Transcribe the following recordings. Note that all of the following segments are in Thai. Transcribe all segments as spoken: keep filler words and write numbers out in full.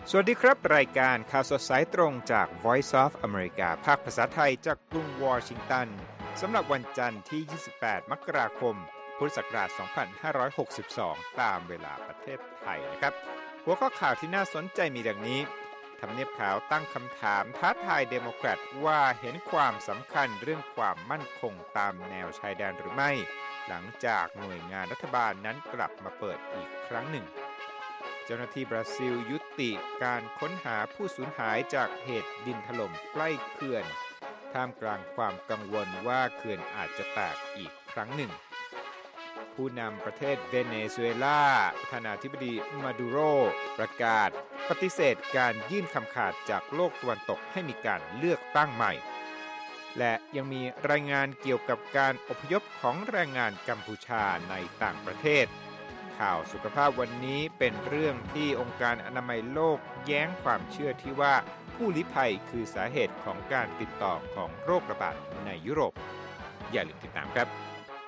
สวัสดีครับรายการข่าวสดสายตรงจาก Voice of America ภาคภาษาไทยจากกรุงวอชิงตันสำหรับวันจันทร์ที่ยี่สิบแปดมกราคมพุทธศักราชสองพันห้าร้อยหกสิบสองตามเวลาประเทศไทยนะครับหัวข้อข่าวที่น่าสนใจมีดังนี้ทำเนียบขาวตั้งคำถามท้าทายเดโมแครตว่าเห็นความสำคัญเรื่องความมั่นคงตามแนวชายแดนหรือไม่หลังจากหน่วยงานรัฐบาลนั้นกลับมาเปิดอีกครั้งหนึ่งเจ้าหน้าที่บราซิลยุติการค้นหาผู้สูญหายจากเหตุดินถล่มใกล้เขื่อนท่ามกลางความกังวลว่าเขื่อนอาจจะแตกอีกครั้งหนึ่งผู้นำประเทศเวเนซุเอลาประธานาธิบดีมาดูโรประกาศปฏิเสธการยื่นคำขาดจากโลกตะวันตกให้มีการเลือกตั้งใหม่และยังมีรายงานเกี่ยวกับการอพยพของแรงงานกัมพูชาในต่างประเทศข่าวสุขภาพวันนี้เป็นเรื่องที่องค์การอนามัยโลกแย้งความเชื่อที่ว่าผู้ลี้ภัยคือสาเหตุของการติดต่อของโรคระบาดในยุโรปอย่าลืมติดตามครับ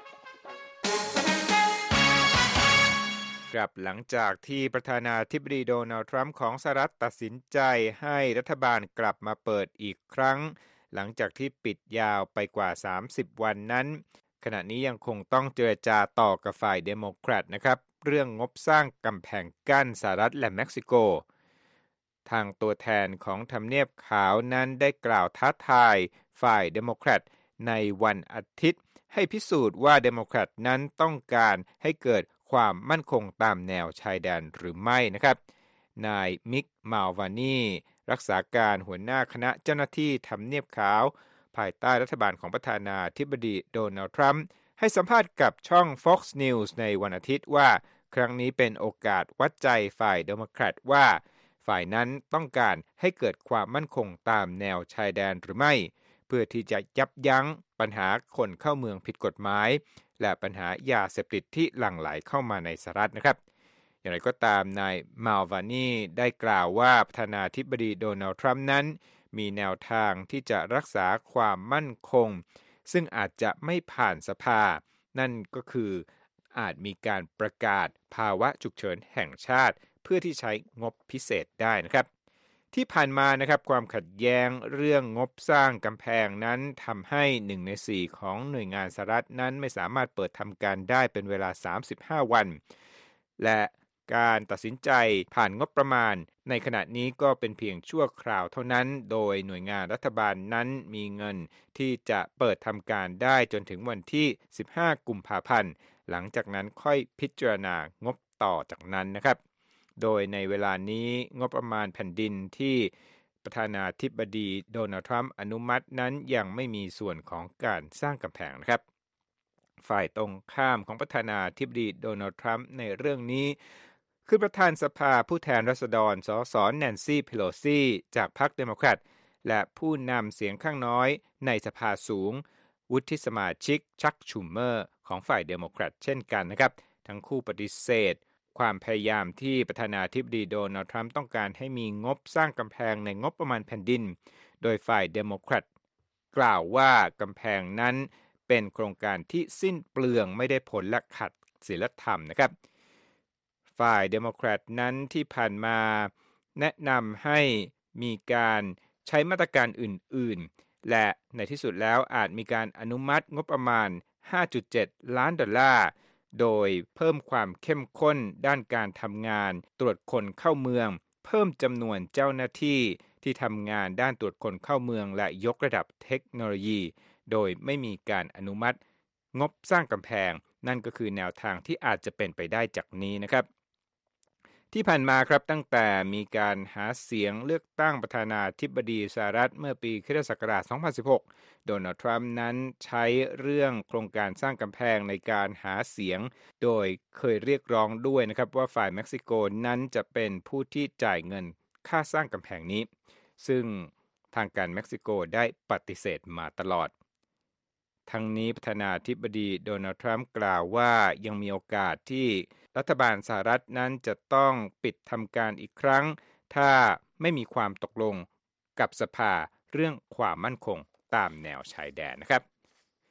กลับหลังจากที่ประธานาธิบดีโดนัลด์ทรัมป์ของสหรัฐตัดสินใจให้รัฐบาลกลับมาเปิดอีกครั้งหลังจากที่ปิดยาวไปกว่าสามสิบวันนั้นขณะนี้ยังคงต้องเจรจาต่อกับฝ่ายเดโมแครตนะครับเรื่องงบสร้างกำแพงกั้นสหรัฐและเม็กซิโกทางตัวแทนของทำเนียบขาวนั้นได้กล่าวท้าทายฝ่ายเดโมแครตในวันอาทิตย์ให้พิสูจน์ว่าเดโมแครตนั้นต้องการให้เกิดความมั่นคงตามแนวชายแดนหรือไม่นะครับนายมิกมัลวานีรักษาการหัวหน้าคณะเจ้าหน้าที่ทำเนียบขาวภายใต้รัฐบาลของประธานาธิบดีโดนัลด์ทรัมป์ให้สัมภาษณ์กับช่อง Fox News ในวันอาทิตย์ว่าครั้งนี้เป็นโอกาสวัดใจฝ่ายเดโมแครตว่าฝ่ายนั้นต้องการให้เกิดความมั่นคงตามแนวชายแดนหรือไม่เพื่อที่จะยับยั้งปัญหาคนเข้าเมืองผิดกฎหมายและปัญหายาเสพติดที่หลั่งไหลเข้ามาในสหรัฐนะครับอย่างไรก็ตามนายมัลวานีได้กล่าวว่าประธานาธิบดีโดนัลด์ทรัมป์นั้นมีแนวทางที่จะรักษาความมั่นคงซึ่งอาจจะไม่ผ่านสภานั่นก็คืออาจมีการประกาศภาวะฉุกเฉินแห่งชาติเพื่อที่ใช้งบพิเศษได้นะครับที่ผ่านมานะครับความขัดแย้งเรื่องงบสร้างกำแพงนั้นทำให้หนึ่งในสี่ของหน่วยงานสหรัฐนั้นไม่สามารถเปิดทำการได้เป็นเวลาสามสิบห้าวันและการตัดสินใจผ่านงบประมาณในขณะนี้ก็เป็นเพียงชั่วคราวเท่านั้นโดยหน่วยงานรัฐบาลนั้นมีเงินที่จะเปิดทำการได้จนถึงวันที่สิบห้ากุมภาพันธ์หลังจากนั้นค่อยพิจารณางบต่อจากนั้นนะครับโดยในเวลานี้งบประมาณแผ่นดินที่ประธานาธิบดีโดนัลด์ทรัมป์อนุมัตินั้นยังไม่มีส่วนของการสร้างกำแพงนะครับฝ่ายตรงข้ามของประธานาธิบดีโดนัลด์ทรัมป์ในเรื่องนี้คือประธานสภาผู้แทนราษฎรสสแนนซี่เพโลซีจากพรรคเดโมแครตและผู้นำเสียงข้างน้อยในสภาสูงวุฒิสมาชิกชักชูเมอร์ของฝ่ายเดโมแครตเช่นกันนะครับทั้งคู่ปฏิเสธความพยายามที่ประธานาธิบดีโดนัลด์ทรัมป์ต้องการให้มีงบสร้างกำแพงในงบประมาณแผ่นดินโดยฝ่ายเดโมแครตกล่าวว่ากำแพงนั้นเป็นโครงการที่สิ้นเปลืองไม่ได้ผลและขัดศีลธรรมนะครับฝ่ายเดโมแครตนั้นที่ผ่านมาแนะนำให้มีการใช้มาตรการอื่นๆและในที่สุดแล้วอาจมีการอนุมัติงบประมาณ ห้าจุดเจ็ด ล้านดอลลาร์โดยเพิ่มความเข้มข้นด้านการทำงานตรวจคนเข้าเมืองเพิ่มจำนวนเจ้าหน้าที่ที่ทำงานด้านตรวจคนเข้าเมืองและยกระดับเทคโนโลยีโดยไม่มีการอนุมัติงบสร้างกำแพงนั่นก็คือแนวทางที่อาจจะเป็นไปได้จากนี้นะครับที่ผ่านมาครับตั้งแต่มีการหาเสียงเลือกตั้งประธานาธิบดีสหรัฐเมื่อปีค.ศ. สองพันสิบหกโดนัลด์ทรัมป์นั้นใช้เรื่องโครงการสร้างกำแพงในการหาเสียงโดยเคยเรียกร้องด้วยนะครับว่าฝ่ายเม็กซิโกนั้นจะเป็นผู้ที่จ่ายเงินค่าสร้างกำแพงนี้ซึ่งทางการเม็กซิโกได้ปฏิเสธมาตลอดทั้งนี้ประธานาธิบดีโดนัลด์ทรัมป์กล่าวว่ายังมีโอกาสที่รัฐบาลสหรัฐนั้นจะต้องปิดทำการอีกครั้งถ้าไม่มีความตกลงกับสภาเรื่องความมั่นคงตามแนวชายแดนนะครับ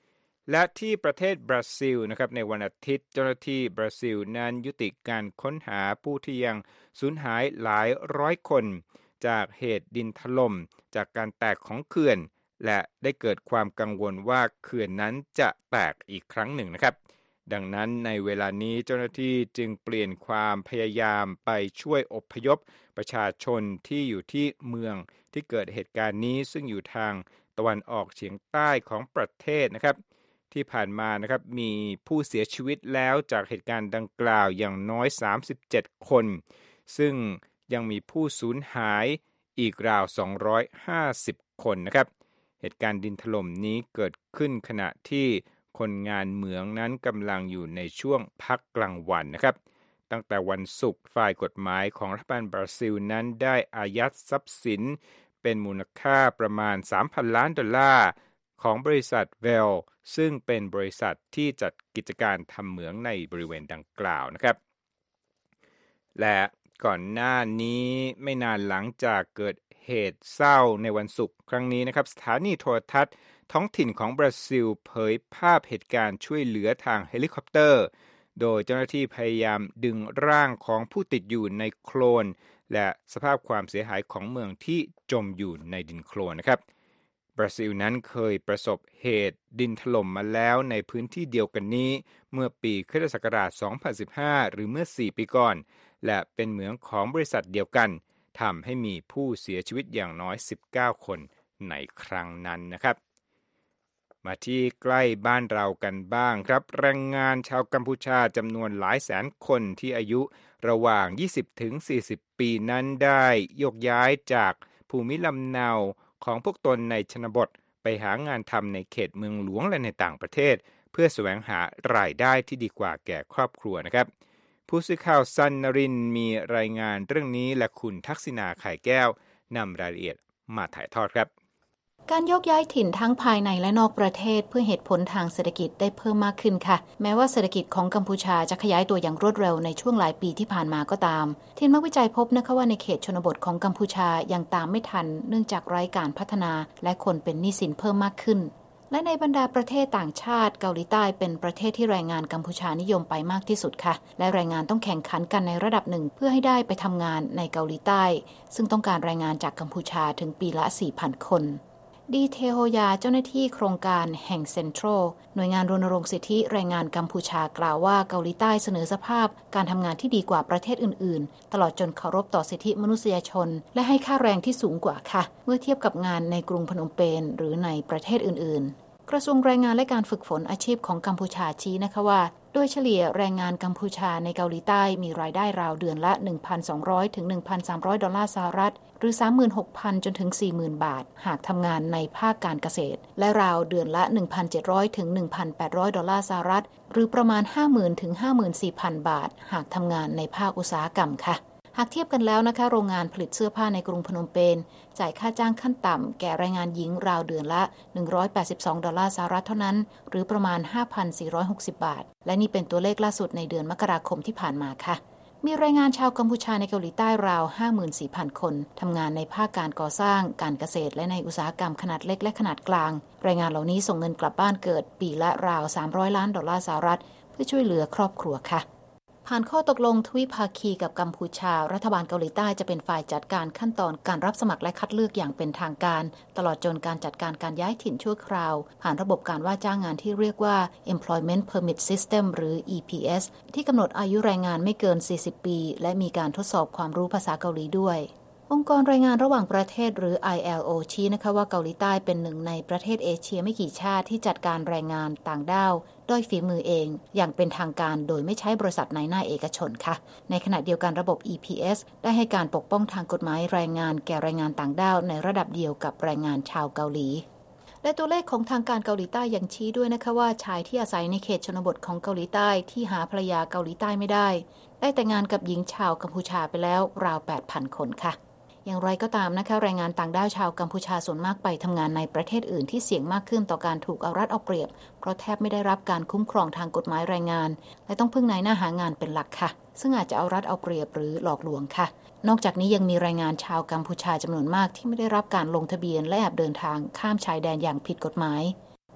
และที่ประเทศบราซิลนะครับในวันอาทิตย์เจ้าหน้าที่บราซิลนั้นยุติการค้นหาผู้ที่ยังสูญหายหลายร้อยคนจากเหตุดินถล่มจากการแตกของเขื่อนและได้เกิดความกังวลว่าเขื่อนนั้นจะแตกอีกครั้งหนึ่งนะครับดังนั้นในเวลานี้เจ้าหน้าที่จึงเปลี่ยนความพยายามไปช่วยอพยพประชาชนที่อยู่ที่เมืองที่เกิดเหตุการณ์นี้ซึ่งอยู่ทางตะวันออกเฉียงใต้ของประเทศนะครับที่ผ่านมานะครับมีผู้เสียชีวิตแล้วจากเหตุการณ์ดังกล่าวอย่างน้อยสามสิบเจ็ดคนซึ่งยังมีผู้สูญหายอีกราวสองร้อยห้าสิบคนนะครับเหตุการณ์ดินถล่มนี้เกิดขึ้นขณะที่คนงานเหมืองนั้นกำลังอยู่ในช่วงพักกลางวันนะครับตั้งแต่วันศุกร์ฝ่ายกฎหมายของรัฐบาลบราซิลนั้นได้อายัดทรัพย์สินเป็นมูลค่าประมาณ สามพัน ล้านดอลลาร์ของบริษัทเวลซึ่งเป็นบริษัทที่จัดกิจการทำเหมืองในบริเวณดังกล่าวนะครับและก่อนหน้านี้ไม่นานหลังจากเกิดเหตุเศร้าในวันศุกร์ครั้งนี้นะครับสถานีโทรทัศน์ท้องถิ่นของบราซิลเผยภาพเหตุการณ์ช่วยเหลือทางเฮลิคอปเตอร์โดยเจ้าหน้าที่พยายามดึงร่างของผู้ติดอยู่ในโคลนและสภาพความเสียหายของเมืองที่จมอยู่ในดินโคลนนะครับบราซิลนั้นเคยประสบเหตุดินถล่มมาแล้วในพื้นที่เดียวกันนี้เมื่อปีคริสตศักราชสองพันสิบห้าหรือเมื่อสี่ปีก่อนและเป็นเหมืองของบริษัทเดียวกันทำให้มีผู้เสียชีวิตอย่างน้อยสิบเก้าคนในครั้งนั้นนะครับมาที่ใกล้บ้านเรากันบ้างครับแรงงานชาวกัมพูชาจำนวนหลายแสนคนที่อายุระหว่าง ยี่สิบถึงสี่สิบ ปีนั้นได้โยกย้ายจากภูมิลำเนาของพวกตนในชนบทไปหางานทำในเขตเมืองหลวงและในต่างประเทศเพื่อแสวงหารายได้ที่ดีกว่าแก่ครอบครัวนะครับผู้สื่อข่าวซันนรินทร์มีรายงานเรื่องนี้และคุณทักษิณาไข่แก้วนำรายละเอียดมาถ่ายทอดครับการยกย้ายถิ่นทั้งภายในและนอกประเทศเพื่อเหตุผลทางเศรษฐกิจได้เพิ่มมากขึ้นค่ะแม้ว่าเศรษฐกิจของกัมพูชาจะขยายตัวอย่างรวดเร็วในช่วงหลายปีที่ผ่านมาก็ตามทีมนักวิจัยพบนะคะว่าในเขตชนบทของกัมพูชายังตามไม่ทันเนื่องจากไร้การพัฒนาและคนเป็นหนี้สินเพิ่มมากขึ้นและในบรรดาประเทศต่างชาติเกาหลีใต้เป็นประเทศที่แรงงานกัมพูชานิยมไปมากที่สุดค่ะและแรงงานต้องแข่งขันกันในระดับหนึ่งเพื่อให้ได้ไปทำงานในเกาหลีใต้ซึ่งต้องการแรงงานจากกัมพูชาถึงปีละ สี่พัน คนดีเทโฮยาเจ้าหน้าที่โครงการแห่งเซ็นทรัลหน่วยงานรณรงค์สิทธิแรงงานกัมพูชากล่าวว่าเกาหลีใต้เสนอสภาพการทำงานที่ดีกว่าประเทศอื่นๆตลอดจนเคารพต่อสิทธิมนุษยชนและให้ค่าแรงที่สูงกว่าค่ะเมื่อเทียบกับงานในกรุงพนมเปญหรือในประเทศอื่นๆกระทรวงแรงงานและการฝึกฝนอาชีพของกัมพูชาชี้นะคะว่าโดยเฉลี่ยแรงงานกัมพูชาในเกาหลีใต้มีรายได้ราวเดือนละ หนึ่งพันสองร้อย ถึง หนึ่งพันสามร้อย ดอลลาร์สหรัฐหรือ สามหมื่นหกพัน จนถึง สี่หมื่น บาทหากทำงานในภาคการเกษตรและราวเดือนละ หนึ่งพันเจ็ดร้อย ถึง หนึ่งพันแปดร้อย ดอลลาร์สหรัฐหรือประมาณ ห้าหมื่น ถึง ห้าหมื่นสี่พัน บาทหากทำงานในภาคอุตสาหกรรมค่ะหากเทียบกันแล้วนะคะโรงงานผลิตเสื้อผ้าในกรุงพนมเปญจ่ายค่าจ้างขั้นต่ำแก่แรงงานหญิงราวเดือนละหนึ่งร้อยแปดสิบสองดอลลาร์สหรัฐเท่านั้นหรือประมาณ ห้าพันสี่ร้อยหกสิบ บาทและนี่เป็นตัวเลขล่าสุดในเดือนมกราคมที่ผ่านมาค่ะมีแรงงานชาวกัมพูชาในเกาหลีใต้ราว ห้าหมื่นสี่พัน คนทำงานในภาคการก่อสร้างการเกษตรและในอุตสาหกรรมขนาดเล็กและขนาดกลางแรงงานเหล่านี้ส่งเงินกลับบ้านเกิดปีละราวสามร้อยล้านดอลลาร์สหรัฐเพื่อช่วยเหลือครอบครัวค่ะผ่านข้อตกลงทวิภาคีกับกัมพูชารัฐบาลเกาหลีใต้จะเป็นฝ่ายจัดการขั้นตอนการรับสมัครและคัดเลือกอย่างเป็นทางการตลอดจนการจัดการการย้ายถิ่นชั่วคราวผ่านระบบการว่าจ้างงานที่เรียกว่า Employment Permit System หรือ อี พี เอส ที่กำหนดอายุแรงงานไม่เกินสี่สิบปีและมีการทดสอบความรู้ภาษาเกาหลีด้วยองค์กรรายงานระหว่างประเทศหรือ ไอ แอล โอ ชี้นะคะว่าเกาหลีใต้เป็นหนึ่งในประเทศเอเชียไม่กี่ชาติที่จัดการแรงงานต่างด้าวด้วยฝีมือเองอย่างเป็นทางการโดยไม่ใช้บริษัทนายหน้าเอกชนค่ะในขณะเดียวกันระบบ อี พี เอส ได้ให้การปกป้องทางกฎหมายแรงงานแก่แรงงานต่างด้าวในระดับเดียวกับแรงงานชาวเกาหลีและตัวเลขของทางการเกาหลีใต้ยังชี้ด้วยนะคะว่าชายที่อาศัยในเขตชนบทของเกาหลีใต้ที่หาภรรยาเกาหลีใต้ไม่ได้ได้แต่งงานกับหญิงชาวกัมพูชาไปแล้วราว แปดพัน คนค่ะอย่างไรก็ตามนะคะแรงงานต่างด้าวชาวกัมพูชาส่วนมากไปทำงานในประเทศอื่นที่เสี่ยงมากขึ้นต่อการถูกเอารัดเอาเปรียบเพราะแทบไม่ได้รับการคุ้มครองทางกฎหมายแรงงานและต้องพึ่งนายหน้าหางานเป็นหลักค่ะซึ่งอาจจะเอารัดเอาเปรียบหรือหลอกลวงค่ะนอกจากนี้ยังมีแรงงานชาวกัมพูชาจำนวนมากที่ไม่ได้รับการลงทะเบียนและแอบเดินทางข้ามชายแดนอย่างผิดกฎหมาย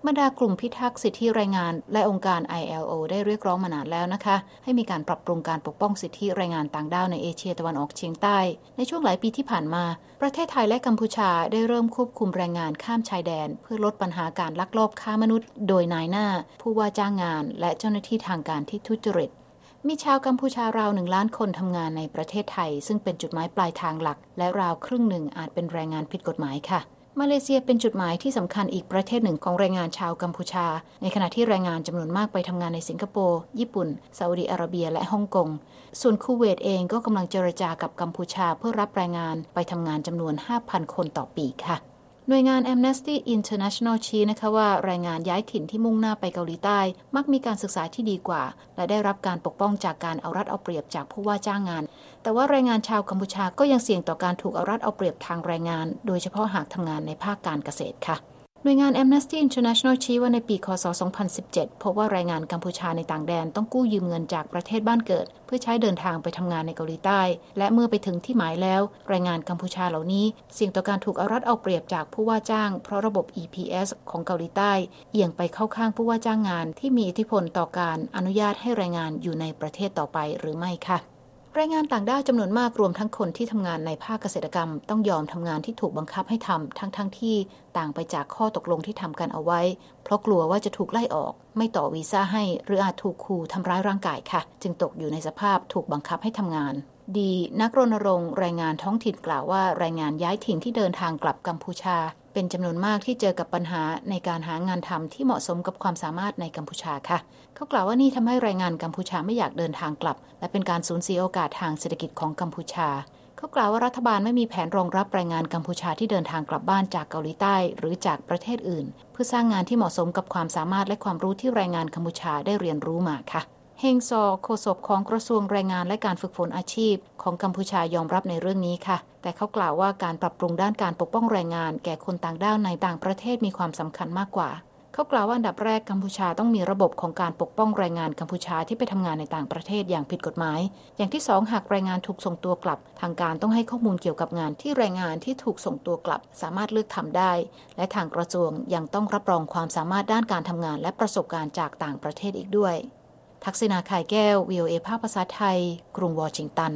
บรรดากลุ่มพิทักษ์สิทธิแรงงานและองค์การ ไอ แอล โอ ได้เรียกร้องมานานแล้วนะคะให้มีการปรับปรุงการปกป้องสิทธิแรงงานต่างด้าวในเอเชียตะวันออกเฉียงใต้ในช่วงหลายปีที่ผ่านมาประเทศไทยและกัมพูชาได้เริ่มควบคุมแรงงานข้ามชายแดนเพื่อลดปัญหาการลักลอบค้ามนุษย์โดยนายหน้าผู้ว่าจ้างงานและเจ้าหน้าที่ทางการที่ทุจริตมีชาวกัมพูชาราวหนึ่งล้านคนทำงานในประเทศไทยซึ่งเป็นจุดหมายปลายทางหลักและราวครึ่งหนึ่งอาจเป็นแรงงานผิดกฎหมายค่ะมาเลเซียเป็นจุดหมายที่สำคัญอีกประเทศหนึ่งของแรงงานชาวกัมพูชาในขณะที่แรงงานจำนวนมากไปทำงานในสิงคโปร์ญี่ปุ่นซาอุดิอาระเบียและฮ่องกงส่วนคูเวตเองก็กำลังเจรจากับกัมพูชาเพื่อรับแรงงานไปทำงานจำนวน ห้าพัน คนต่อปีค่ะหน่วยงาน Amnesty International ชี้นะคะว่าแรงงานย้ายถิ่นที่มุ่งหน้าไปเกาหลีใต้มักมีการศึกษาที่ดีกว่าและได้รับการปกป้องจากการเอารัดเอาเปรียบจากผู้ว่าจ้างงานแต่ว่าแรงงานชาวกัมพูชาก็ยังเสี่ยงต่อการถูกเอารัดเอาเปรียบทางแรงงานโดยเฉพาะหากทำงานในภาคการเกษตรค่ะหน่วยงาน Amnesty International ชี้ว่าในปีค.ศ. สองพันสิบเจ็ดพบว่าแรงงานกัมพูชาในต่างแดนต้องกู้ยืมเงินจากประเทศบ้านเกิดเพื่อใช้เดินทางไปทำงานในเกาหลีใต้และเมื่อไปถึงที่หมายแล้วแรงงานกัมพูชาเหล่านี้เสี่ยงต่อการถูกเอารัดเอาเปรียบจากผู้ว่าจ้างเพราะระบบ อี พี เอส ของเกาหลีใต้เอียงไปเข้าข้างผู้ว่าจ้างงานที่มีอิทธิพลต่อการอนุญาตให้แรงงานอยู่ในประเทศต่อไปหรือไม่ค่ะแรงงานต่างด้าวจำนวนมากรวมทั้งคนที่ทำงานในภาคเกษตรกรรมต้องยอมทำงานที่ถูกบังคับให้ทำทั้งๆ ท, ที่ต่างไปจากข้อตกลงที่ทำกันเอาไว้เพราะกลัวว่าจะถูกไล่ออกไม่ต่อวีซ่าให้หรืออาจถูกขู่ทำร้ายร่างกายค่ะจึงตกอยู่ในสภาพถูกบังคับให้ทำงานดีนักรณรงค์แรงงานท้องถิ่นกล่าวว่าแรงงานย้ายถิ่นที่เดินทางกลับกัมพูชาเป็นจำนวนมากที่เจอกับปัญหาในการหางานทำที่เหมาะสมกับความสามารถในกัมพูชาค่ะเขากล่าวว่านี่ทำให้แรงงานกัมพูชาไม่อยากเดินทางกลับและเป็นการสูญเสียโอกาสทางเศรษฐกิจของกัมพูชาเขากล่าวว่ารัฐบาลไม่มีแผนรองรับแรงงานกัมพูชาที่เดินทางกลับบ้านจากเกาหลีใต้หรือจากประเทศอื่นเพื่อสร้างงานที่เหมาะสมกับความสามารถและความรู้ที่แรงงานกัมพูชาได้เรียนรู้มาค่ะเฮงซอโฆษกของกระทรวงแรงงานและการฝึกฝนอาชีพของกัมพูชายอมรับในเรื่องนี้ค่ะแต่เขากล่าวว่าการปรับปรุงด้านการปกป้องแรงงานแก่คนต่างด้าวในต่างประเทศมีความสำคัญมากกว่าเขากล่าวว่าอันดับแรกกัมพูชาต้องมีระบบของการปกป้องแรงงานกัมพูชาที่ไปทำงานในต่างประเทศอย่างผิดกฎหมายอย่างที่สองหากแรงงานถูกส่งตัวกลับทางการต้องให้ข้อมูลเกี่ยวกับงานที่แรงงานที่ถูกส่งตัวกลับสามารถเลือกทำได้และทางกระทรวงยังต้องรับรองความสามารถด้านการทำงานและประสบการณ์จากต่างประเทศอีกด้วยทักษิณาข่ายแก้ว วี โอ เอ ภาคภาษาไทยกรุงวอชิงตัน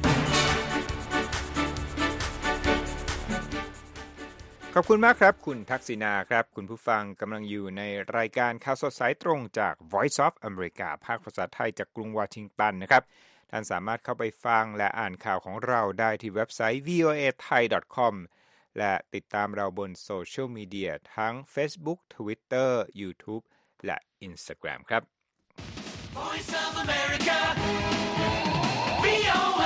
ขอบคุณมากครับคุณทักษิณาครับคุณผู้ฟังกำลังอยู่ในรายการข่าวสดสายตรงจาก Voice of America ภาคภาษาไทยจากกรุงวอชิงตันนะครับท่านสามารถเข้าไปฟังและอ่านข่าวของเราได้ที่เว็บไซต์ วี โอ เอ ไทย ดอท คอม และติดตามเราบนโซเชียลมีเดียทั้ง Facebook Twitter YouTube และ Instagram ครับ Voice of America วี โอ เอ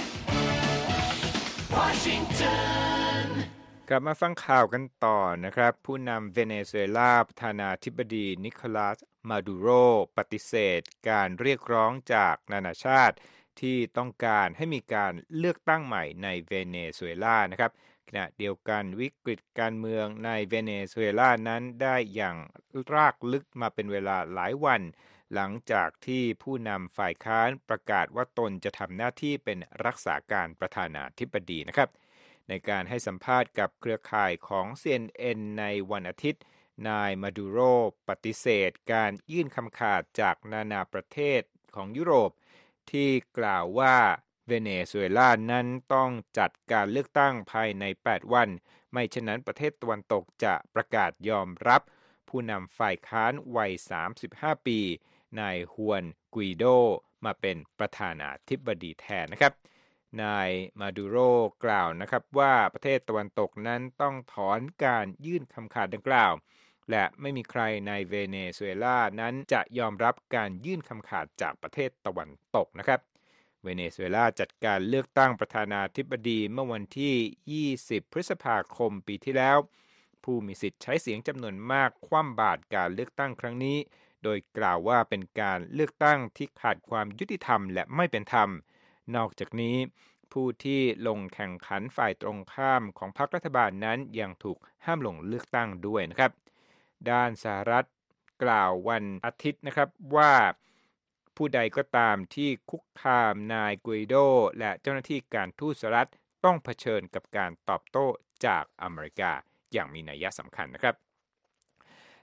Washington กลับมาฟังข่าวกันต่อนะครับผู้นำเวเนซุเอลาประธานาธิบดีนิโคลัสมาดูโรปฏิเสธการเรียกร้องจากนานาชาติที่ต้องการให้มีการเลือกตั้งใหม่ในเวเนซุเอลานะครับขณะเดียวกันวิกฤตการเมืองในเวเนซุเอลานั้นได้อย่างรากลึกมาเป็นเวลาหลายวันหลังจากที่ผู้นำฝ่ายค้านประกาศว่าตนจะทำหน้าที่เป็นรักษาการประธานาธิบดีนะครับในการให้สัมภาษณ์กับเครือข่ายของ ซี เอ็น เอ็น ในวันอาทิตย์นายมาดูโรปฏิเสธการยื่นคำขาดจากนานาประเทศของยุโรปที่กล่าวว่าเวเนซุเอลานั้นต้องจัดการเลือกตั้งภายในแปดวันไม่เช่นนั้นประเทศตะวันตกจะประกาศยอมรับผู้นำฝ่ายค้านวัยสามสิบห้าปีนายฮวนกุยโดมาเป็นประธานาธิบดีแทนนะครับนายมาดูโรกล่าวนะครับว่าประเทศตะวันตกนั้นต้องถอนการยื่นคำขาดดังกล่าวและไม่มีใครในเวเนซุเอลานั้นจะยอมรับการยื่นคำขาดจากประเทศตะวันตกนะครับเวเนซุเอลาจัดการเลือกตั้งประธานาธิบดีเมื่อวันที่ยี่สิบพฤษภาคมปีที่แล้วผู้มีสิทธิ์ใช้เสียงจำนวนมากคว่ำบาตรการเลือกตั้งครั้งนี้โดยกล่าวว่าเป็นการเลือกตั้งที่ขาดความยุติธรรมและไม่เป็นธรรมนอกจากนี้ผู้ที่ลงแข่งขันฝ่ายตรงข้ามของพรรครัฐบาลนั้นยังถูกห้ามลงเลือกตั้งด้วยนะครับด้านสหรัฐกล่าววันอาทิตย์นะครับว่าผู้ใดก็ตามที่คุกคามนายกุยโดและเจ้าหน้าที่การทูตสหรัฐต้องเผชิญกับการตอบโต้จากอเมริกาอย่างมีนัยสำคัญนะครับ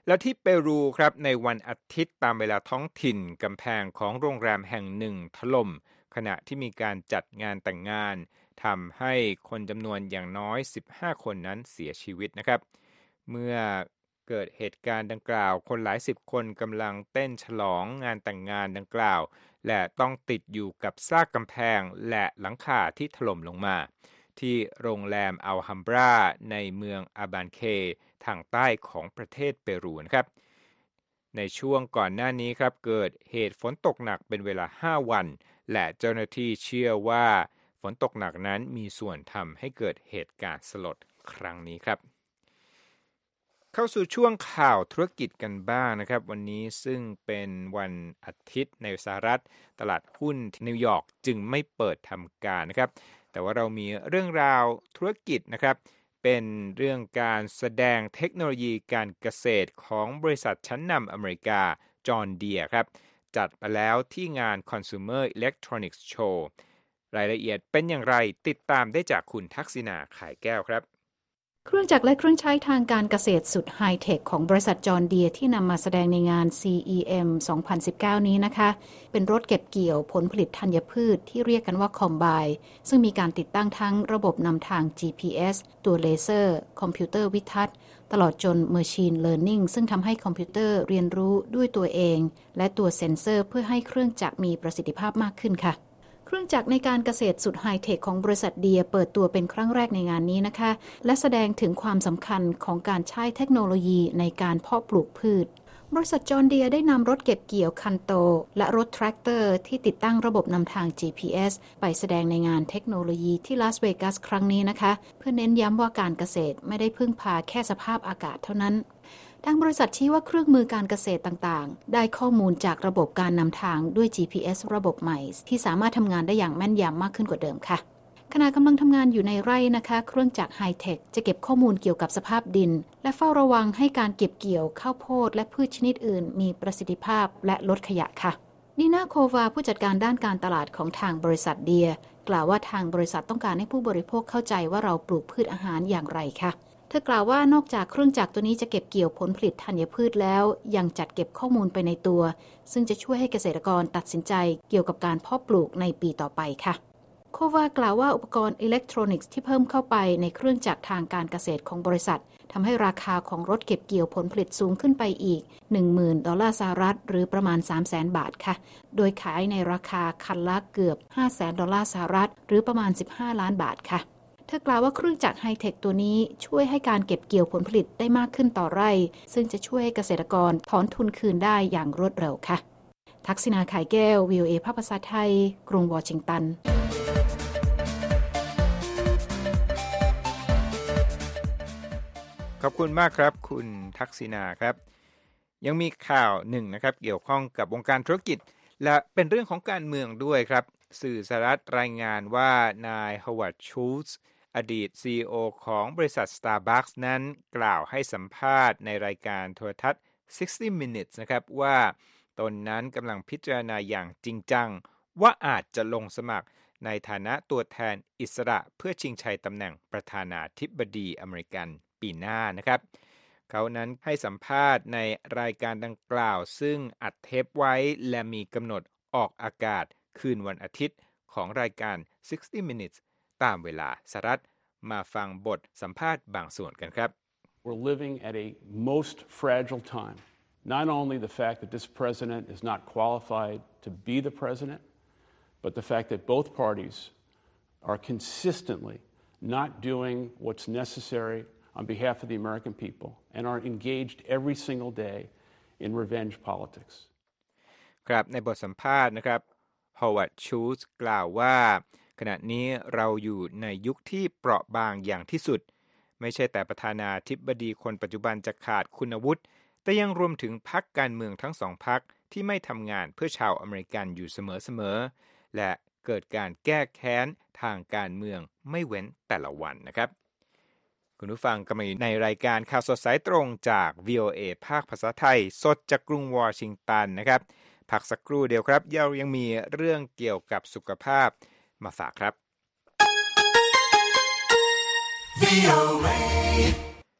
แล้วที่เปรูครับในวันอาทิตย์ตามเวลาท้องถิ่นกำแพงของโรงแรมแห่งหนึ่งถล่มขณะที่มีการจัดงานแต่งงานทำให้คนจำนวนอย่างน้อยสิบห้าคนนั้นเสียชีวิตนะครับเมื่อเกิดเหตุการณ์ดังกล่าวคนหลายสิบคนกำลังเต้นฉลองงานแต่งงานดังกล่าวและต้องติดอยู่กับซากกำแพงและหลังคาที่ถล่มลงมาที่โรงแรมอัลฮัมบราในเมืองอาบานเคทางใต้ของประเทศเปรูนะครับในช่วงก่อนหน้านี้ครับเกิดเหตุฝนตกหนักเป็นเวลาห้าวันและเจ้าหน้าที่เชื่อว่าฝนตกหนักนั้นมีส่วนทำให้เกิดเหตุการณ์สลดครั้งนี้ครับเข้าสู่ช่วงข่าวธุรกิจกันบ้างนะครับวันนี้ซึ่งเป็นวันอาทิตย์ในสหรัฐตลาดหุ้นนิวยอร์กจึงไม่เปิดทำการนะครับแต่ว่าเรามีเรื่องราวธุรกิจนะครับเป็นเรื่องการแสดงเทคโนโลยีการเกษตรของบริษัทชั้นนำอเมริกาจอห์นเดียร์ครับจัดไปแล้วที่งาน Consumer Electronics Show รายละเอียดเป็นอย่างไรติดตามได้จากคุณทักษิณาข่ายแก้วครับเครื่องจักรและเครื่องใช้ทางการเกษตรสุดไฮเทคของบริษัทจอห์นเดียร์ที่นำมาแสดงในงาน ซี อี เอ็ม สองพันสิบเก้า นี้นะคะเป็นรถเก็บเกี่ยวผลผลิตธัญพืชที่เรียกกันว่าคอมไบน์ซึ่งมีการติดตั้งทั้งระบบนำทาง จี พี เอส ตัวเลเซอร์คอมพิวเตอร์วิทัศน์ตลอดจน Machine Learning ซึ่งทำให้คอมพิวเตอร์เรียนรู้ด้วยตัวเองและตัวเซ็นเซอร์เพื่อให้เครื่องจักรมีประสิทธิภาพมากขึ้นค่ะเครื่องจักรในการเกษตรสุดไฮเทคของบริษัทเดียเปิดตัวเป็นครั้งแรกในงานนี้นะคะและแสดงถึงความสำคัญของการใช้เทคโนโลยีในการเพาะปลูกพืชบริษัทจอห์นเดียร์ได้นำรถเก็บเกี่ยวคันโตและรถแทรกเตอร์ที่ติดตั้งระบบนำทาง จี พี เอส ไปแสดงในงานเทคโนโลยีที่ลาสเวกัสครั้งนี้นะคะเพื่อเน้นย้ำว่าการเกษตรไม่ได้พึ่งพาแค่สภาพอากาศเท่านั้นทางบริษัทชี้ว่าเครื่องมือการเกษตรต่างๆได้ข้อมูลจากระบบการนำทางด้วย จี พี เอส ระบบใหม่ที่สามารถทำงานได้อย่างแม่นยำมากขึ้นกว่าเดิมค่ะขณะกำลังทำงานอยู่ในไร่นะคะเครื่องจักรไฮเทคจะเก็บข้อมูลเกี่ยวกับสภาพดินและเฝ้าระวังให้การเก็บเกี่ยวข้าวโพดและพืชชนิดอื่นมีประสิทธิภาพและลดขยะค่ะนีน่าโควาผู้จัดการด้านการตลาดของทางบริษัทเดียกล่าวว่าทางบริษัทต้องการให้ผู้บริโภคเข้าใจว่าเราปลูกพืชอาหารอย่างไรค่ะเธอกล่าวว่านอกจากเครื่องจักรตัวนี้จะเก็บเกี่ยวผลผลิตธัญพืชแล้วยังจัดเก็บข้อมูลไปในตัวซึ่งจะช่วยให้เกษตรกรตัดสินใจเกี่ยวกับการเพาะปลูกในปีต่อไปค่ะโควากล่าวว่าอุปกรณ์อิเล็กทรอนิกส์ที่เพิ่มเข้าไปในเครื่องจักรทางการเกษตรของบริษัททำให้ราคาของรถเก็บเกี่ยวผลผลิตสูงขึ้นไปอีก หนึ่งหมื่น ดอลลาร์สหรัฐหรือประมาณ สามแสน บาทค่ะโดยขายในราคาคันละเกือบ ห้าแสน ดอลลาร์สหรัฐหรือประมาณ สิบห้า ล้านบาทค่ะเธอกล่าวว่าเครื่องจักรไฮเทคตัวนี้ช่วยให้การเก็บเกี่ยวผลผลิตได้มากขึ้นต่อไร่ซึ่งจะช่วยให้เกษตรกรถอนทุนคืนได้อย่างรวดเร็วค่ะทักษิณา ข่ายแก้ว วี โอ เอ ภาคภาษาไทยกรุงวอชิงตันขอบคุณมากครับคุณทักษิณาครับยังมีข่าวหนึ่งนะครับเกี่ยวข้องกับวงการธุรกิจและเป็นเรื่องของการเมืองด้วยครับสื่อสหรัฐรายงานว่านายฮาวาร์ด ชูลส์อดีต ซี อี โอ ของบริษัท Starbucks นั้นกล่าวให้สัมภาษณ์ในรายการโทรทัศน์ sixty minutes นะครับว่าตนนั้นกำลังพิจารณาอย่างจริงจังว่าอาจจะลงสมัครในฐานะตัวแทนอิสระเพื่อชิงชัยตำแหน่งประธานาธิบดีอเมริกันปีหน้านะครับเขานั้นให้สัมภาษณ์ในรายการดังกล่าวซึ่งอัดเทปไว้และมีกำหนดออกอากาศคืนวันอาทิตย์ของรายการ sixty minutes ตามเวลาสหรัฐมาฟังบทสัมภาษณ์บางส่วนกันครับ We're living at a most fragile time. Not only the fact that this president is not qualified to be the president, but the fact that both parties are consistently not doing what's necessary on behalf of the American people and are engaged every single day in revenge politics. ครับในบทสัมภาษณ์นะครับฮาวาร์ด ชูลส์กล่าวว่าขณะนี้เราอยู่ในยุคที่เปราะบางอย่างที่สุดไม่ใช่แต่ประธานาธิบดีคนปัจจุบันจะขาดคุณวุฒิแต่ยังรวมถึงพรรคการเมืองทั้งสองพรรคที่ไม่ทำงานเพื่อชาวอเมริกันอยู่เสมอๆและเกิดการแก้แค้นทางการเมืองไม่เว้นแต่ละวันนะครับคุณผู้ฟังกำลังในรายการข่าวสดสายตรงจาก วี โอ เอ ภาคภาษาไทยสดจากกรุงวอชิงตันนะครับพักสักครู่เดียวครับเรายังมีเรื่องเกี่ยวกับสุขภาพมาฝากครับ วี โอ เอ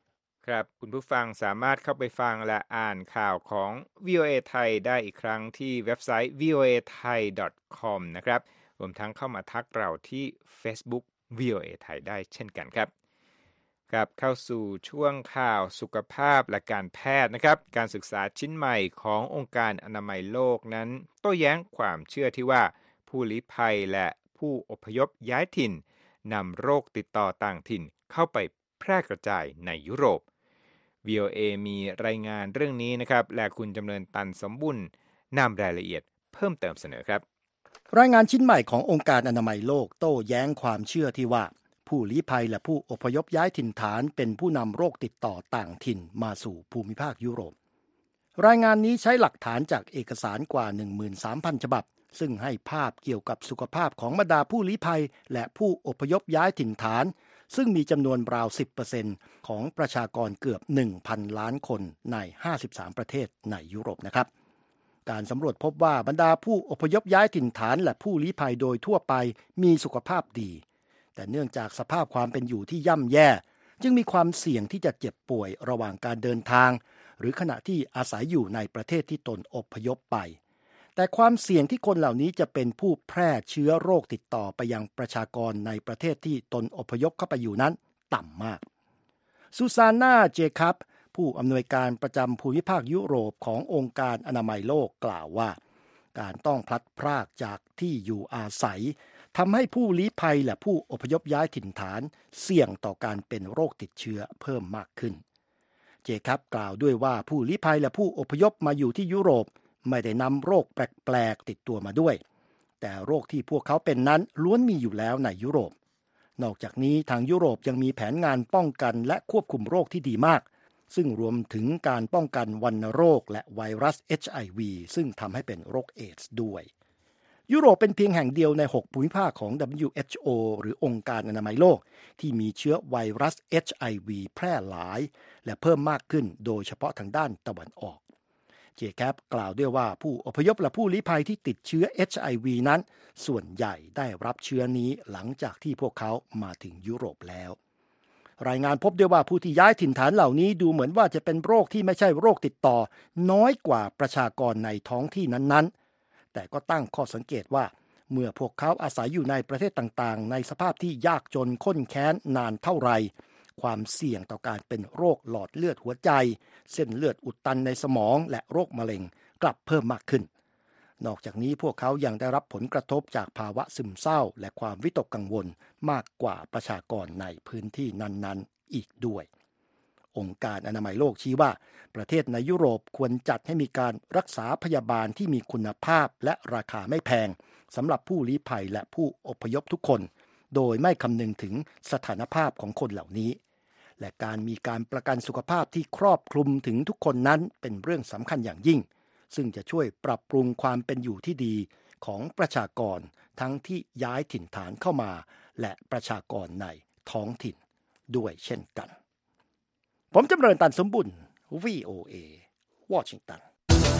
ครับคุณผู้ฟังสามารถเข้าไปฟังและอ่านข่าวของ วี โอ เอ ไทยได้อีกครั้งที่เว็บไซต์ วี โอ เอ ไทย ดอท คอม นะครับรวมทั้งเข้ามาทักเราที่ Facebook วี โอ เอ ไทยได้เช่นกันครับครับเข้าสู่ช่วงข่าวสุขภาพและการแพทย์นะครับการศึกษาชิ้นใหม่ขององค์การอนามัยโลกนั้นโต้แย้งความเชื่อที่ว่าผู้ลี้ภัยและผู้อพยพย้ายถิ่นนำโรคติดต่อต่างถิ่นเข้าไปแพร่กระจายในยุโรป วี โอ เอ มีรายงานเรื่องนี้นะครับและคุณจำเริญตันสมบุญนำรายละเอียดเพิ่มเติมเสนอครับรายงานชิ้นใหม่ขององค์การอนามัยโลกโต้แย้งความเชื่อที่ว่าผู้ลี้ภัยและผู้อพยพย้ายถิ่นฐานเป็นผู้นำโรคติดต่อต่างถิ่นมาสู่ภูมิภาคยุโรปรายงานนี้ใช้หลักฐานจากเอกสารกว่า หนึ่งหมื่นสามพัน ฉบับซึ่งให้ภาพเกี่ยวกับสุขภาพของบรรดาผู้ลี้ภัยและผู้อพยพย้ายถิ่นฐานซึ่งมีจำนวนราว สิบเปอร์เซ็นต์ ของประชากรเกือบ หนึ่งพัน ล้านคนในห้าสิบสามประเทศในยุโรปนะครับการสำรวจพบว่าบรรดาผู้อพยพย้ายถิ่นฐานและผู้ลี้ภัยโดยทั่วไปมีสุขภาพดีแต่เนื่องจากสภาพความเป็นอยู่ที่ย่ำแย่จึงมีความเสี่ยงที่จะเจ็บป่วยระหว่างการเดินทางหรือขณะที่อาศัยอยู่ในประเทศที่ตนอพยพไปแต่ความเสี่ยงที่คนเหล่านี้จะเป็นผู้แพร่เชื้อโรคติดต่อไปยังประชากรในประเทศที่ตนอพยพเข้าไปอยู่นั้นต่ำมากซูซาน่าเจคับผู้อำนวยการประจำภูมิภาคยุโรปขององค์การอนามัยโลกกล่าวว่าการต้องพลัดพรากจากที่อยู่อาศัยทำให้ผู้ลี้ภัยและผู้อพยพย้ายถิ่นฐานเสี่ยงต่อการเป็นโรคติดเชื้อเพิ่มมากขึ้นเจคับกล่าวด้วยว่าผู้ลี้ภัยและผู้อพยพมาอยู่ที่ยุโรปไม่ได้นำโรคแปลกๆติดตัวมาด้วยแต่โรคที่พวกเขาเป็นนั้นล้วนมีอยู่แล้วในยุโรปนอกจากนี้ทางยุโรปยังมีแผนงานป้องกันและควบคุมโรคที่ดีมากซึ่งรวมถึงการป้องกันวัณโรคและไวรัส เอช ไอ วี ซึ่งทำให้เป็นโรคเอดส์ด้วยยุโรปเป็นเพียงแห่งเดียวในหกภูมิภาคของ ดับเบิลยู เอช โอ หรือองค์การอนามัยโลกที่มีเชื้อไวรัส เอช ไอ วี แพร่หลายและเพิ่มมากขึ้นโดยเฉพาะทางด้านตะวันออกเจแคปกล่าวด้วยว่าผู้อพยพและผู้ลี้ภัยที่ติดเชื้อ เอช ไอ วี นั้นส่วนใหญ่ได้รับเชื้อนี้หลังจากที่พวกเขามาถึงยุโรปแล้วรายงานพบด้วยว่าผู้ที่ย้ายถิ่นฐานเหล่านี้ดูเหมือนว่าจะเป็นโรคที่ไม่ใช่โรคติดต่อน้อยกว่าประชากรในท้องที่นั้นๆแต่ก็ตั้งข้อสังเกตว่าเมื่อพวกเขาอาศัยอยู่ในประเทศต่างๆในสภาพที่ยากจนข้นแค้นนานเท่าไรความเสี่ยงต่อการเป็นโรคหลอดเลือดหัวใจเส้นเลือดอุดตันในสมองและโรคมะเร็งกลับเพิ่มมากขึ้นนอกจากนี้พวกเขายังได้รับผลกระทบจากภาวะซึมเศร้าและความวิตกกังวลมากกว่าประชากรในพื้นที่นั้นๆอีกด้วยองค์การอนามัยโลกชี้ว่าประเทศในยุโรปควรจัดให้มีการรักษาพยาบาลที่มีคุณภาพและราคาไม่แพงสำหรับผู้ลี้ภัยและผู้อพยพทุกคนโดยไม่คำนึงถึงสถานภาพของคนเหล่านี้และการมีการประกันสุขภาพที่ครอบคลุมถึงทุกคนนั้นเป็นเรื่องสำคัญอย่างยิ่งซึ่งจะช่วยปรับปรุงความเป็นอยู่ที่ดีของประชากรทั้งที่ย้ายถิ่นฐานเข้ามาและประชากรในท้องถิ่นด้วยเช่นกันผมจำเริญตันสมบุญ วี โอ เอ วอชิงตัน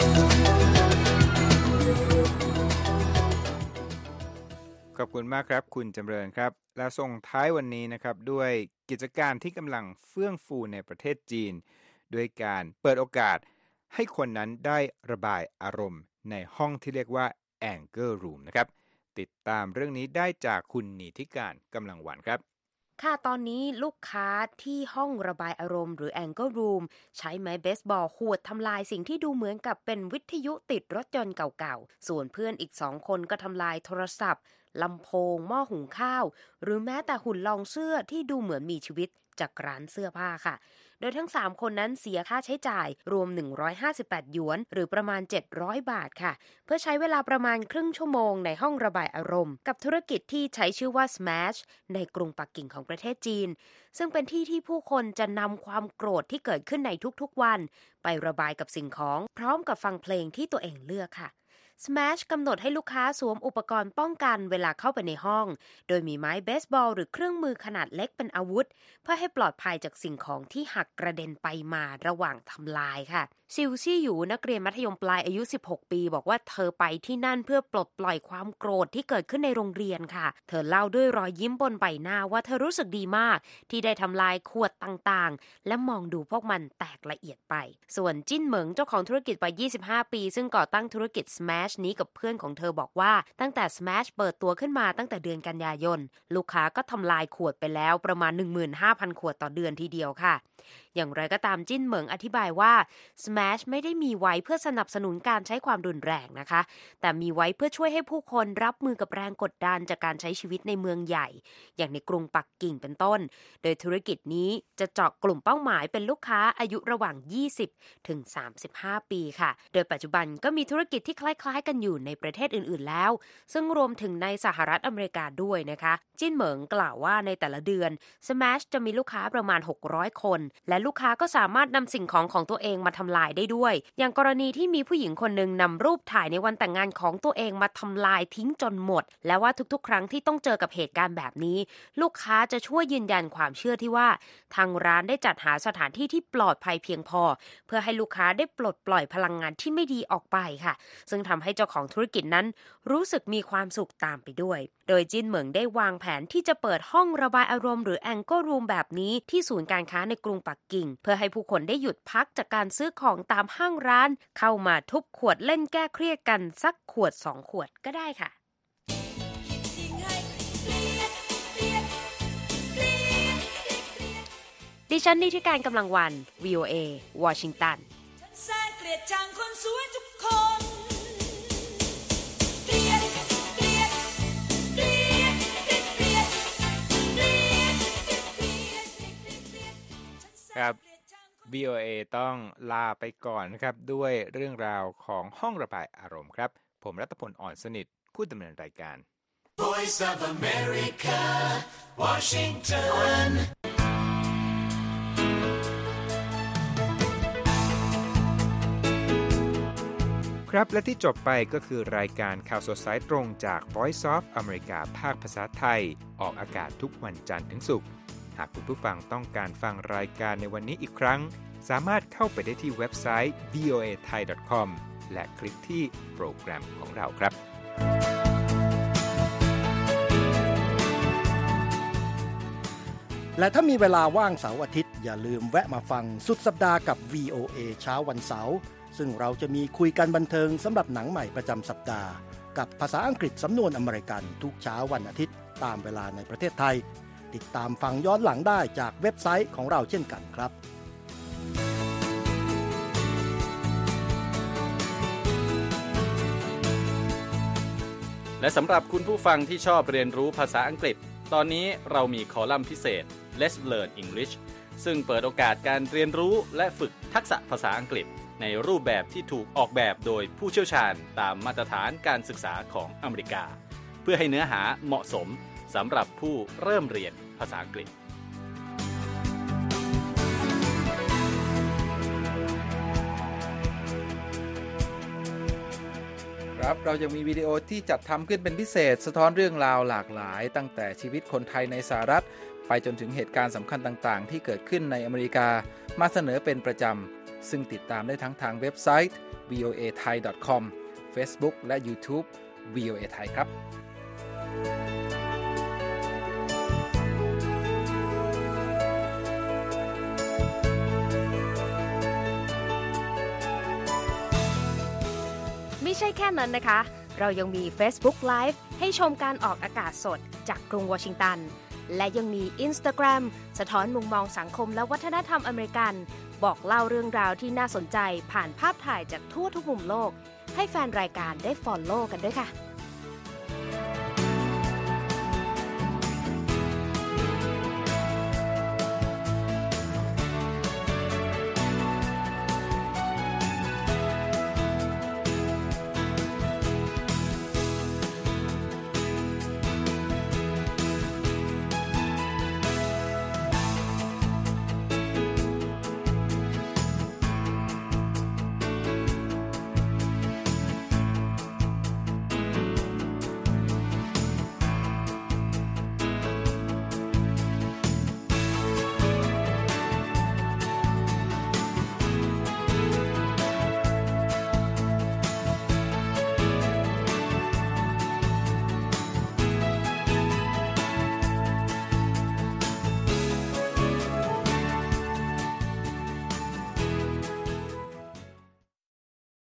ขอบคุณมากครับคุณจำเริญครับและส่งท้ายวันนี้นะครับด้วยกิจการที่กำลังเฟื่องฟูในประเทศจีนด้วยการเปิดโอกาสให้คนนั้นได้ระบายอารมณ์ในห้องที่เรียกว่า Anger Room นะครับติดตามเรื่องนี้ได้จากคุณนิติการกำลังวันครับค่ะตอนนี้ลูกค้าที่ห้องระบายอารมณ์หรือ Anger Room ใช้ไม้เบสบอลขวดทำลายสิ่งที่ดูเหมือนกับเป็นวิทยุติดรถยนต์เก่าๆส่วนเพื่อนอีกสองคนก็ทำลายโทรศัพท์ลำโพงหม้อหุงข้าวหรือแม้แต่หุ่นรองเสื้อที่ดูเหมือนมีชีวิตจากร้านเสื้อผ้าค่ะโดยทั้งสามคนนั้นเสียค่าใช้จ่ายรวมหนึ่งร้อยห้าสิบแปดหยวนหรือประมาณเจ็ดร้อยบาทค่ะเพื่อใช้เวลาประมาณครึ่งชั่วโมงในห้องระบายอารมณ์กับธุรกิจที่ใช้ชื่อว่า Smash ในกรุงปักกิ่งของประเทศจีนซึ่งเป็นที่ที่ผู้คนจะนำความโกรธที่เกิดขึ้นในทุกๆวันไประบายกับสิ่งของพร้อมกับฟังเพลงที่ตัวเองเลือกค่ะ Smash กำหนดให้ลูกค้าสวมอุปกรณ์ป้องกันเวลาเข้าไปในห้องโดยมีไม้เบสบอลหรือเครื่องมือขนาดเล็กเป็นอาวุธเพื่อให้ปลอดภัยจากสิ่งของที่หักกระเด็นไปมาระหว่างทำลายค่ะซิวซี่อยู่นักเรียนมัธยมปลายอายุสิบหกปีบอกว่าเธอไปที่นั่นเพื่อปลดปล่อยความโกรธที่เกิดขึ้นในโรงเรียนค่ะเธอเล่าด้วยรอยยิ้มบนใบหน้าว่าเธอรู้สึกดีมากที่ได้ทำลายขวดต่างๆและมองดูพวกมันแตกละเอียดไปส่วนจิ้นเหมิงเจ้าของธุรกิจวัยยี่สิบห้าปีซึ่งก่อตั้งธุรกิจ Smash นี้กับเพื่อนของเธอบอกว่าตั้งแต่ Smash เปิดตัวขึ้นมาตั้งแต่เดือนกันยายนลูกค้าก็ทำลายขวดไปแล้วประมาณ หนึ่งหมื่นห้าพัน ขวดต่อเดือนทีเดียวค่ะอย่างไรก็ตามจิ้นเหมิงอธิบายว่า Smash ไม่ได้มีไว้เพื่อสนับสนุนการใช้ความรุนแรงนะคะแต่มีไว้เพื่อช่วยให้ผู้คนรับมือกับแรงกดดันจากการใช้ชีวิตในเมืองใหญ่อย่างในกรุงปักกิ่งเป็นต้นโดยธุรกิจนี้จะเจาะกลุ่มเป้าหมายเป็นลูกค้าอายุระหว่างยี่สิบถึงสามสิบห้าปีค่ะโดยปัจจุบันก็มีธุรกิจที่คล้ายๆกันอยู่ในประเทศอื่นๆแล้วซึ่งรวมถึงในสหรัฐอเมริกาด้วยนะคะจิ้นเหมิงกล่าวว่าในแต่ละเดือน Smash จะมีลูกค้าประมาณหกร้อยคนและลูกค้าก็สามารถนำสิ่งของของตัวเองมาทำลายได้ด้วยอย่างกรณีที่มีผู้หญิงคนหนึ่งนำรูปถ่ายในวันแต่งงานของตัวเองมาทำลายทิ้งจนหมดและว่าทุกๆครั้งที่ต้องเจอกับเหตุการณ์แบบนี้ลูกค้าจะช่วยยืนยันความเชื่อที่ว่าทางร้านได้จัดหาสถานที่ที่ปลอดภัยเพียงพอเพื่อให้ลูกค้าได้ปลดปล่อยพลังงานที่ไม่ดีออกไปค่ะซึ่งทำให้เจ้าของธุรกิจนั้นรู้สึกมีความสุขตามไปด้วยโดยจิ้นเหมิงได้วางแผนที่จะเปิดห้องระบายอารมณ์หรือ Angle Room แบบนี้ที่ศูนย์การค้าในกรุงปักกิ่งเพื่อให้ผู้คนได้หยุดพักจากการซื้อของตามห้างร้านเข้ามาทุบขวดเล่นแก้เครียดกันสักขวดสองขวดก็ได้ค่ะดิฉันนิติการกำลังวัน วี โอ เอ วอชิงตันเกลียดจังคนสวยทุกคนเกลียดเกลียดเกลียดเกลียดเกลียดเกลียดครับ วี โอ เอ ต้องลาไปก่อนนะครับด้วยเรื่องราวของห้องระบายอารมณ์ครับผมรัตพล อ่อนสนิทผู้ดำเนินรายการ Voice of America Washingtonครับและที่จบไปก็คือรายการข่าวสดสายตรงจาก Voice of America ภาคภาษาไทยออกอากาศทุกวันจันทร์ถึงศุกร์หากคุณผู้ฟังต้องการฟังรายการในวันนี้อีกครั้งสามารถเข้าไปได้ที่เว็บไซต์ วี โอ เอ ไทย ดอท คอม และคลิกที่โปรแกรมของเราครับและถ้ามีเวลาว่างเสาร์อาทิตย์อย่าลืมแวะมาฟังสุดสัปดาห์กับ วี โอ เอ เช้าวันเสาร์ซึ่งเราจะมีคุยกันบันเทิงสำหรับหนังใหม่ประจำสัปดาห์กับภาษาอังกฤษสำนวนอเมริกันทุกเช้าวันอาทิตย์ตามเวลาในประเทศไทยติดตามฟังย้อนหลังได้จากเว็บไซต์ของเราเช่นกันครับและสำหรับคุณผู้ฟังที่ชอบเรียนรู้ภาษาอังกฤษตอนนี้เรามีคอลัมน์พิเศษ Let's Learn English ซึ่งเปิดโอกาสการเรียนรู้และฝึกทักษะภาษาอังกฤษในรูปแบบที่ถูกออกแบบโดยผู้เชี่ยวชาญตามมาตรฐานการศึกษาของอเมริกาเพื่อให้เนื้อหาเหมาะสมสำหรับผู้เริ่มเรียนภาษาอังกฤษครับเรายังมีวิดีโอที่จัดทำขึ้นเป็นพิเศษสะท้อนเรื่องราวหลากหลายตั้งแต่ชีวิตคนไทยในสหรัฐไปจนถึงเหตุการณ์สำคัญต่างๆที่เกิดขึ้นในอเมริกามาเสนอเป็นประจำซึ่งติดตามได้ทั้งทางเว็บไซต์ วี โอ เอ ไทย ดอท คอม Facebook และ YouTube วี โอ เอ ไทยครับไม่ใช่แค่นั้นนะคะเรายังมี Facebook Live ให้ชมการออกอากาศสดจากกรุงวอชิงตันและยังมี Instagram สะท้อนมุมมองสังคมและวัฒนธรรมอเมริกันบอกเล่าเรื่องราวที่น่าสนใจผ่านภาพถ่ายจากทั่วทุกมุมโลกให้แฟนรายการได้ follow กันด้วยค่ะ